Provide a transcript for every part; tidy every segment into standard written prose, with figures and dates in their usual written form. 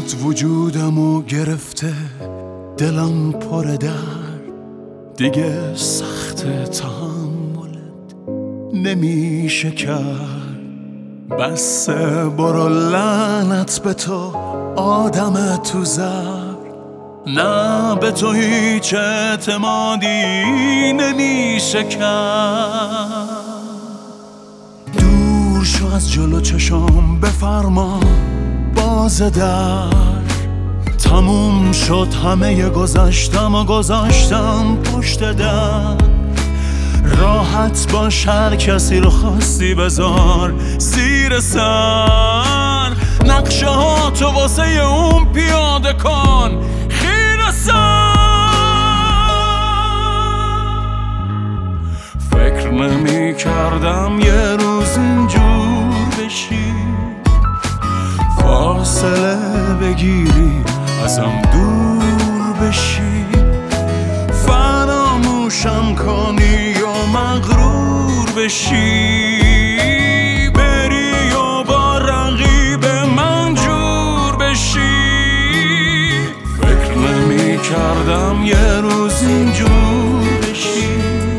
وجودمو گرفته، دلم پر درد، دیگه سخت تحملت نمیشه کرد. بس برو لعنت به تو آدم تو زر، نه به تو هیچ اعتمادی نمیشه کرد. دور شو از جلو چشام، بفرما باز در، تموم شد همه گذشتم و گذاشتم پشت در. راحت باش، هر کسی رو خواستی بذار زیر سر، نقشه ها تو واسه اون پیاده کن خیره سر. فکر نمی کردم یه روز اینجور بشی، فاصله بگیری ازم دور بشی، فراموشم کنی و مغرور بشی، بری و با رقیب من جور بشی. فکر نمی کردم یه روز اینجور بشی،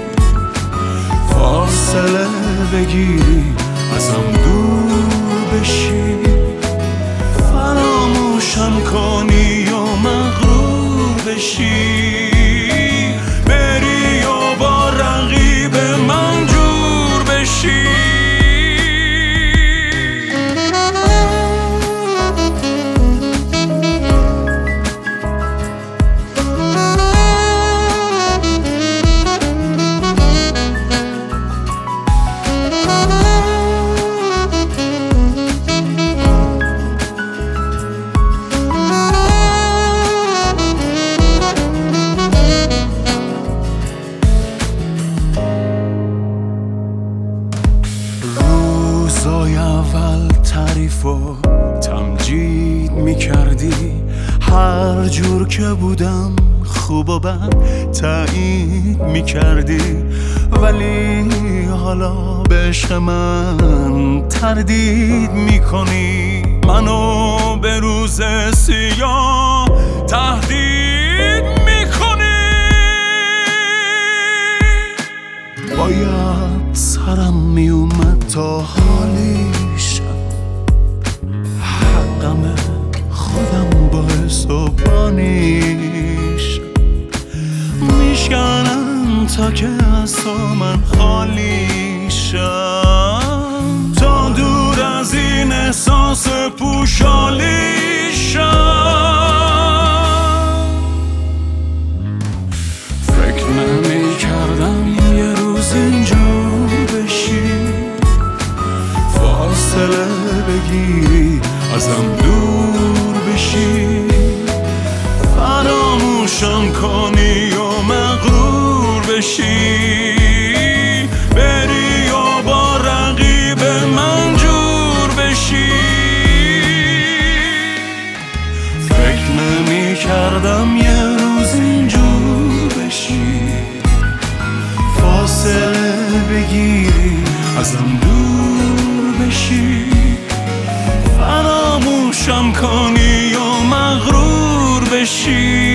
فاصله بگیری ازم دور بشی، فراموشم کنی و مغرور بشی، بری و با رقیب من جور بشی. روزای اول تعریف و تمجید میکردی، هر جور که بودم خوب و بد تایید میکردی، ولی حالا به عشق من تردید میکنی، منو به روز سیاه تهدید میکنی. باید سرم میومد تا حالیشم، حقم خودم باعث و بانیشم، میشکنم تا که از تو من خالیشم، تا دور از این احساس پوشالیشم. فکر نمی کردم یه روز اینجور بشی، فاصله بگیری ازم دور بشی، فراموشم کنی و مغرور بشی، بری و با رقیب من جور بشی. فکر نمی کردم یه روز اینجور بشی، فاصله بگیری ازم دور بشی، فراموشم کنی و مغرور بشی،